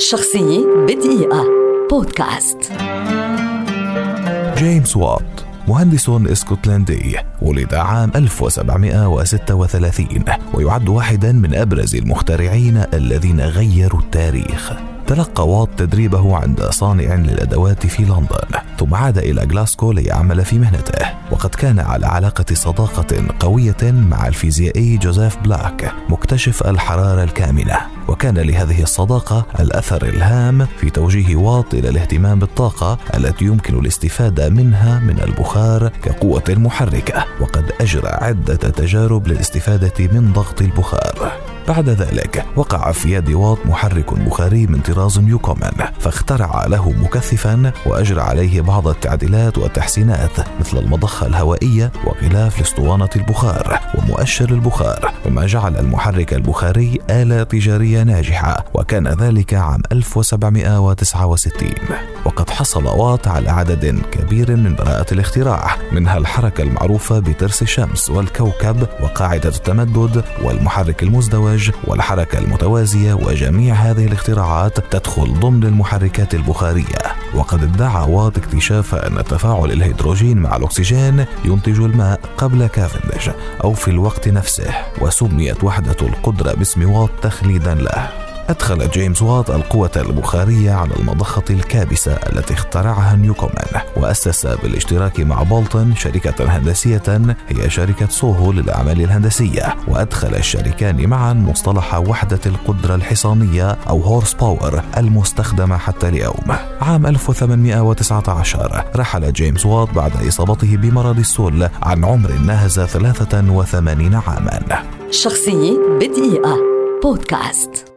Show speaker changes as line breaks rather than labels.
شخصية بدقيقة بودكاست.
جيمس وات مهندس اسكتلندي، ولد عام 1736 ويعد واحدا من أبرز المخترعين الذين غيروا التاريخ. تلقى وات تدريبه عند صانع للأدوات في لندن، ثم عاد إلى غلاسكو ليعمل في مهنته، وقد كان على علاقة صداقة قوية مع الفيزيائي جوزيف بلاك مكتشف الحرارة الكامنة، وكان لهذه الصداقة الأثر الهام في توجيه وات إلى الاهتمام بالطاقة التي يمكن الاستفادة منها من البخار كقوة محركة، وقد أجرى عدة تجارب للاستفادة من ضغط البخار. بعد ذلك وقع في يد وات محرك بخاري من طراز نيوكومن، فاخترع له مكثفا وأجرى عليه بعض التعديلات والتحسينات مثل المضخة الهوائية وغلاف لاسطوانة البخار ومؤشر البخار، مما جعل المحرك البخاري آلة تجارية ناجحة، وكان ذلك عام 1769. وقد حصل وات على عدد كبير من براءات الاختراع، منها الحركة المعروفة بترس الشمس والكوكب وقاعدة التمدد والمحرك المزدوج والحركة المتوازية، وجميع هذه الاختراعات تدخل ضمن المحركات البخارية. وقد ادعى وات اكتشاف أن تفاعل الهيدروجين مع الأكسجين ينتج الماء قبل كافنديش أو في الوقت نفسه، وسميت وحدة القدرة باسم وات تخليدا له. أدخل جيمس وات القوة البخارية على المضخة الكابسة التي اخترعها نيوكومن، وأسس بالاشتراك مع بولتون شركة هندسية هي شركة سوهو للأعمال الهندسية، وأدخل الشركان معا مصطلح وحدة القدرة الحصانية أو هورس باور المستخدمة حتى اليوم. عام 1819 رحل جيمس وات بعد إصابته بمرض السل عن عمر ناهز 83 عاما.
شخصية بدقيقة بودكاست.